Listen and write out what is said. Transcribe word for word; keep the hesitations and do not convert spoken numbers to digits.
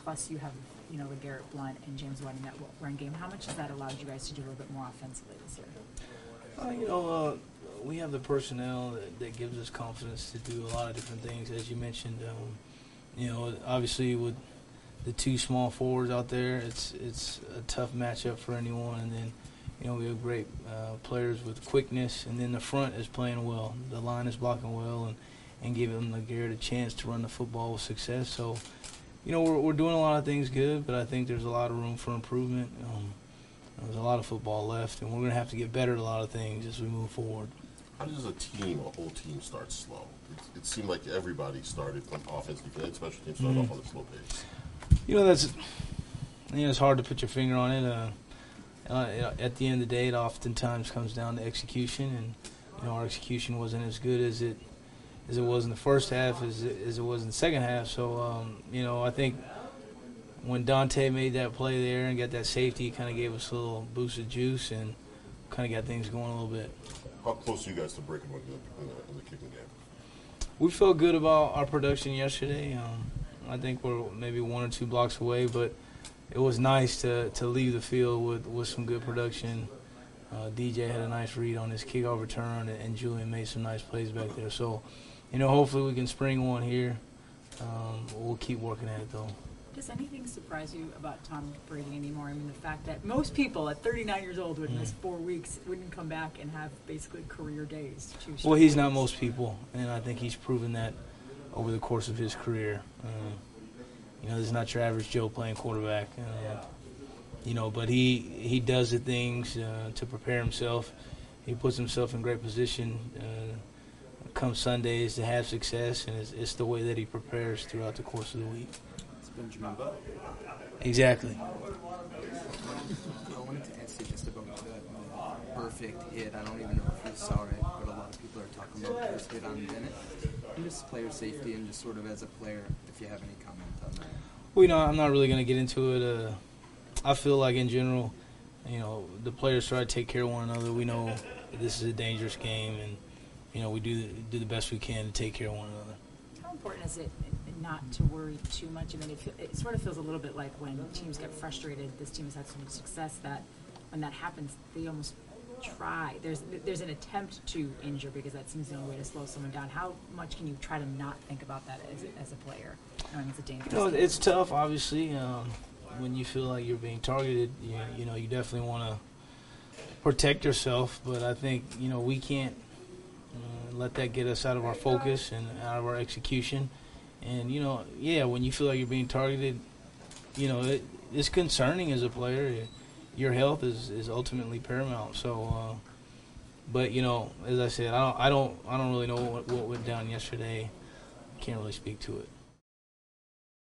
plus you have, you know, LeGarrette Blount and James White in that run game. How much has that allowed you guys to do a little bit more offensively this year? Uh, you know, uh, we have the personnel that, that gives us confidence to do a lot of different things, as you mentioned. Um, you know, obviously with the two small forwards out there, it's it's a tough matchup for anyone. And then, you know, we have great uh, players with quickness, and then the front is playing well. The line is blocking well, and, and giving LeGarrette a chance to run the football with success. So, you know, we're, we're doing a lot of things good, but I think there's a lot of room for improvement. Um, there's a lot of football left, and we're going to have to get better at a lot of things as we move forward. How does a team, a whole team, start slow? It, it seemed like everybody started from offense, defense, special teams started mm-hmm. off on a slow pace. You know, that's you know, it's hard to put your finger on it. Uh, uh, at the end of the day, it oftentimes comes down to execution, and you know, our execution wasn't as good as it as it was in the first half, as it, as it was in the second half. So, um, you know, I think when Dante made that play there and got that safety, it kind of gave us a little boost of juice and kind of got things going a little bit. How close are you guys to breaking one in the, in the kicking game? We felt good about our production yesterday. Um, I think we're maybe one or two blocks away, but it was nice to, to leave the field with, with some good production. Uh, D J had a nice read on his kickoff return, and, and Julian made some nice plays back there. So, you know, hopefully we can spring one here. Um, we'll keep working at it, though. Does anything surprise you about Tom Brady anymore? I mean, the fact that most people at thirty-nine years old would mm. miss four weeks, wouldn't come back and have basically career days. Well, he's not most people, and I think he's proven that over the course of his career. Uh, you know, this is not your average Joe playing quarterback. Uh, you know, but he, he does the things uh, to prepare himself. He puts himself in great position uh, come Sundays to have success, and it's, it's the way that he prepares throughout the course of the week. Benjamin Butler. Exactly. I wanted to ask you just about the perfect hit. I don't even know if you saw it, but a lot of people are talking about this hit on Bennett. And just player safety and just sort of as a player, if you have any comment on that. Well, you know, I'm not really going to get into it. Uh, I feel like in general, you know, the players try to take care of one another. We know this is a dangerous game, and, you know, we do, do the best we can to take care of one another. How important is it not to worry too much? I mean, it, it sort of feels a little bit like when teams get frustrated. This team has had so much success that when that happens, they almost try. There's there's an attempt to injure because that seems the only way to slow someone down. How much can you try to not think about that as a, as a player, knowing it's a dangerous You know, game? it's tough, obviously. Um, when you feel like you're being targeted, you, you know, you definitely want to protect yourself. But I think, you know, we can't uh, let that get us out of our focus and out of our execution. And, you know, yeah, when you feel like you're being targeted, you know, it, it's concerning as a player. Your health is, is ultimately paramount. So, uh, but, you know, as I said, I don't, I don't, I don't really know what, what went down yesterday. Can't really speak to it.